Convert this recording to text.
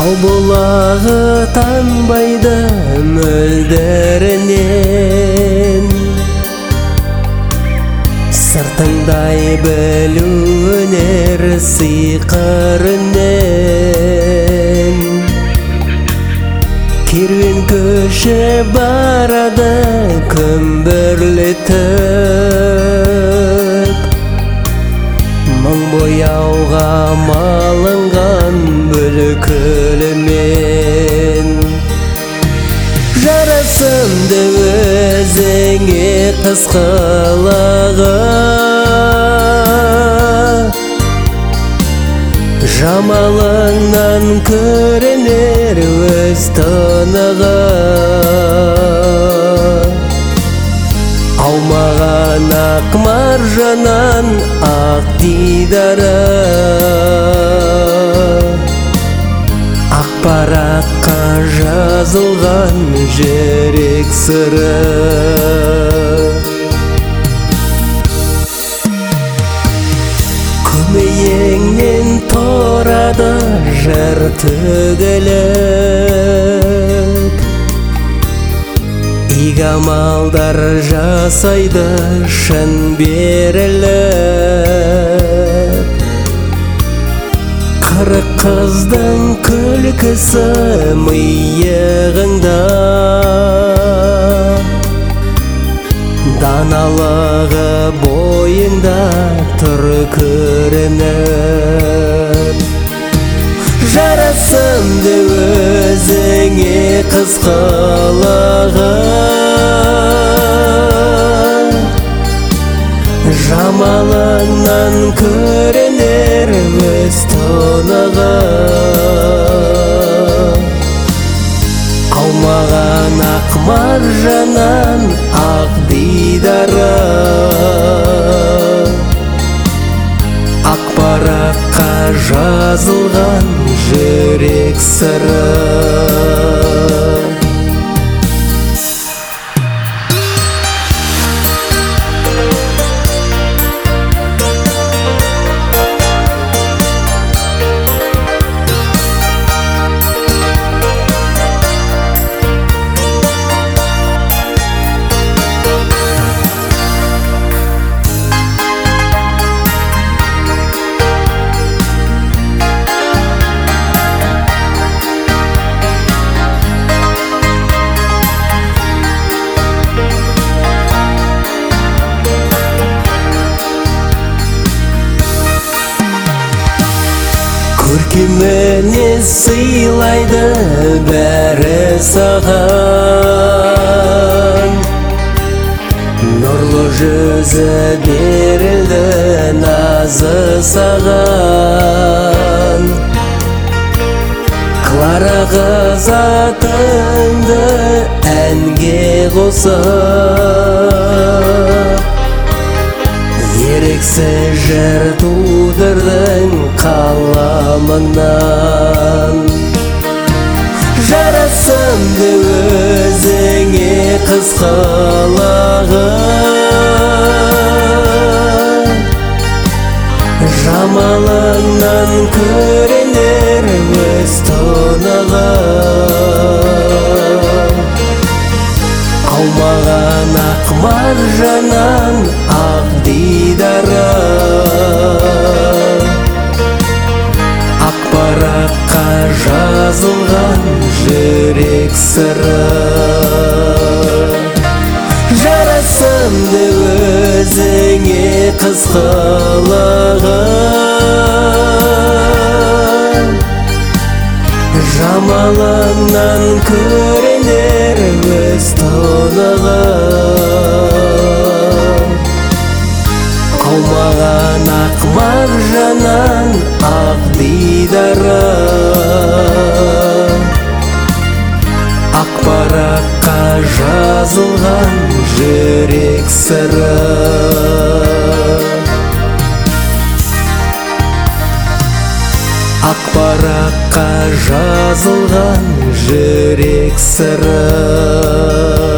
Тау бұлағы танбайды мөлдірінен, сыртыңдай білу өнер сиқырынен. Керуен көші барады күмбірлетіп, мың бояуға малынған бүлкілімен. Жарасымды өзіңе қысқалығы, жамалыңнан көрінер өз тынығы. Аумаған ақ маржаннан ақ дидары, ақ параққа жазылған жүрек сыры. Көмейіңнен торады жыр төгіліп, игі амалдар жасайды шын беріліп. Қырық қыздың күлкісі миығыңда, даналығы бойыңда тұр көрініп. Жарасымды өзіңе қысқалығы, жамалыңнан көрінер өз тынығы. Аумаған ақ маржаннан ақ дидары, ақ параққа жазылған жүрек сыры. Көркеміне сыйлайды бәрі саған, нұрлы жүзі берілді назы саған. Клара қыз атыңды әнге қосып, еріксіз жыр тудырдың қаламыңнан. Жарасымды өзіңе қысқалығы, жамалыңнан көрінер өз тынығы. Аумаған ақ маржаннан ақ дидары, ақ параққа жазылған жүрек сыры. Жарасымды өзіңе қысқалығы, жамалыңнан көрінер өз тынығы. Аумаған ақ маржаннан ақ дидары, ақ параққа жазылған жүрек сыры. Ақ параққа жазылған жүрек сыры.